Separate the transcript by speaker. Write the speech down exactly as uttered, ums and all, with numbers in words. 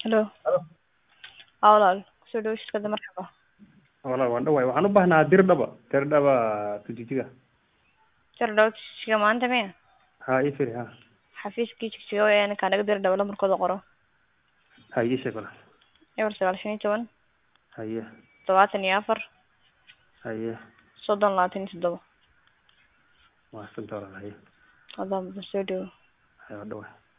Speaker 1: Hello.
Speaker 2: Halo.
Speaker 1: Haa walaal kusoo dhawaad shirkadda marxaba.
Speaker 2: Walaal waan dhawahay waxaan u baahnaa dir dhaba dir dhaba tujijiga
Speaker 1: Sir dhawaad shiga maanta miya
Speaker 2: ha ii firi ha
Speaker 1: xafiiskii jigjiga weeyaan kaa naga diri dhaw lambarkooda qoro
Speaker 2: ha ii sheeg walaal
Speaker 1: eber sagaal shan iyo toban
Speaker 2: haye
Speaker 1: todobaatan iyo afar
Speaker 2: haye
Speaker 1: soddon labaatan iyo toddoba
Speaker 2: waa santa walaal haye
Speaker 1: haddaan soo dhawo
Speaker 2: haye waa dhawahay